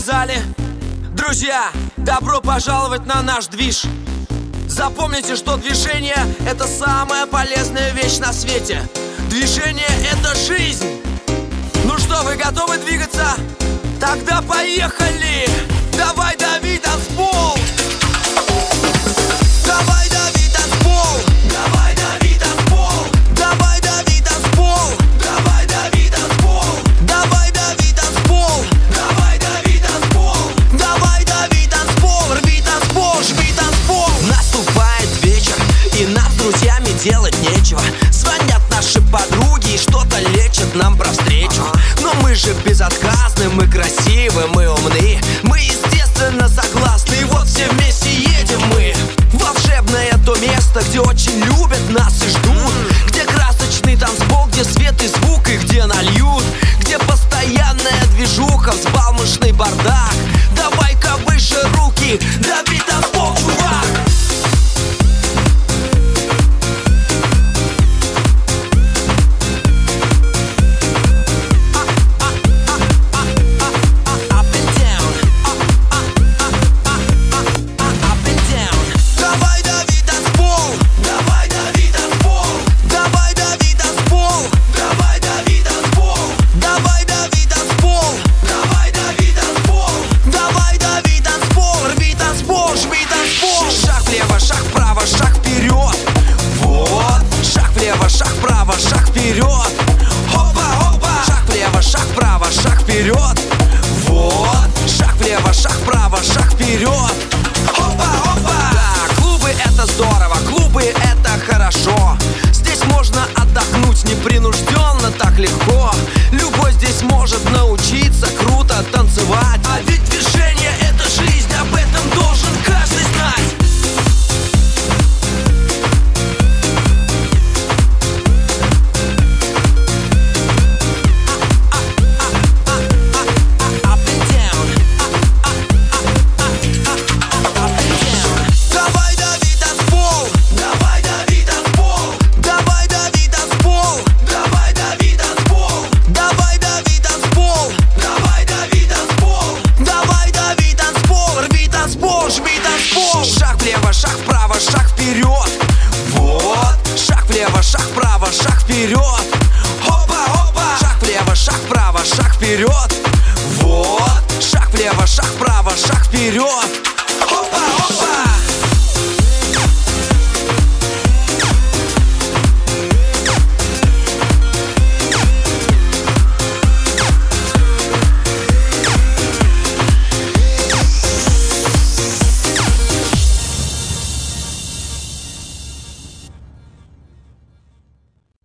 зале. Друзья, добро пожаловать на наш движ. Запомните, что движение — это самая полезная вещь на свете. Движение — это жизнь. Ну что, вы готовы двигаться? Тогда поехали! Давай, дави, танцпол! Давай, дави, танцпол! Давай, дави, танцпол! Давай, дави, танцпол! Давай, дави, танцпол! Давай, дави, танцпол! Давай, дави, танцпол! Давай, дави, танцпол! Рви танцпол, жми танцпол! Наступает вечер, и нам с друзьями делать нечего. Звонят наши подруги и что-то лечат нам про встречу. Но мы же безотказны, мы красивы, мы умны, мы естественно согласны. И вот все вместе едем мы в волшебное то место, где очень любят нас и ждут, где красочный танцпол, где свет и звук, и где нальют, где постоянная движуха, взбалмошный бардак. Давай-ка выше руки, дави танцпол, чувак! Шаг вправо, шаг вперед. Хопа-хопа. Шаг влево, шаг вправо, шаг вперед. Вот. Шаг влево, шаг вправо, шаг вперед. Хопа-хопа. Да, клубы — это здорово, клубы — это хорошо. Здесь можно отдохнуть непринужденно, так легко. Любой здесь может научиться круто танцевать. А ведь движение — это жизнь, об этом должен каждый знать. Шаг влево, шаг вправо, шаг вперед. Вот. Шаг влево, шаг вправо, шаг вперед. Хопа-хопа. Шаг влево, шаг вправо, шаг вперед. Вот. Шаг влево, шаг вправо, шаг вперед.